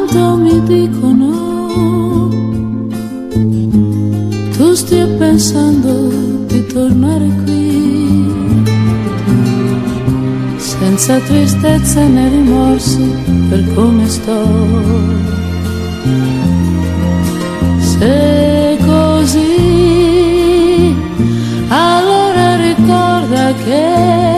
tanto mi dicono, tu stia pensando di tornare qui, senza tristezza né rimorsi per come sto. Se così, allora ricorda che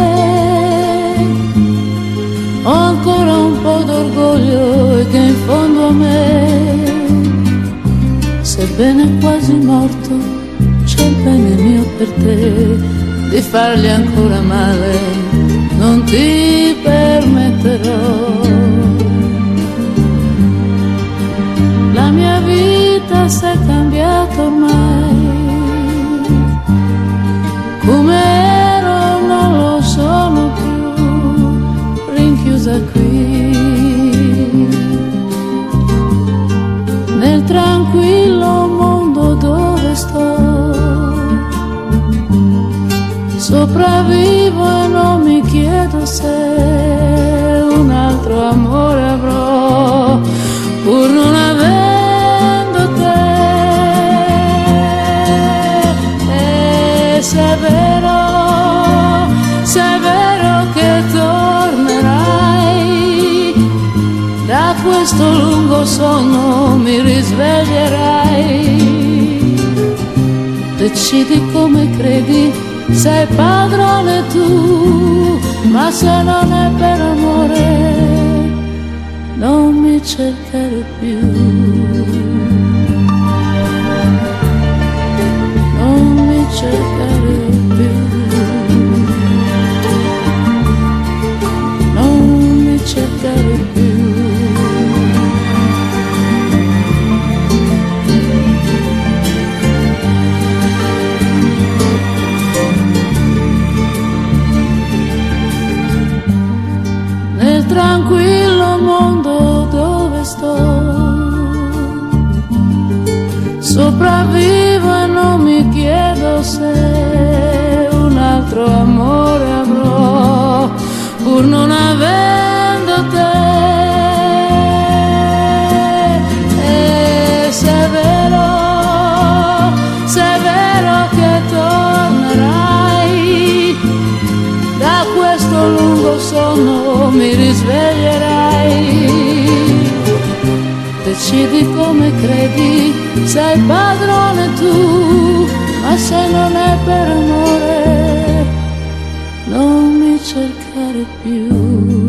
ho ancora un po' d'orgoglio e che in fondo a me, sebbene quasi morto, c'è il bene mio per te. Di fargli ancora male non ti permetterò. La mia vita s'è cambiata ormai, come ero non lo sono più, rinchiusa qui nel tranquillo mondo dove sto. Sopravvivo e non mi chiedo se un altro amore avrò, pur non avendo te. E se è vero che tornerai, da questo lungo sonno mi risveglierai. Decidi come credi, sei padrone tu, ma se non è per amore non mi cercare più. Non mi cercare più. Non mi cercare più. Tranquillo mondo dove sto, sopravvivo e non mi chiedo se un altro amore avrò, pur non avendo te. E se è vero che tornerai, da questo lungo sonno mi risveglierai. Decidi come credi, sei padrone tu, ma se non è per amore non mi cercare più.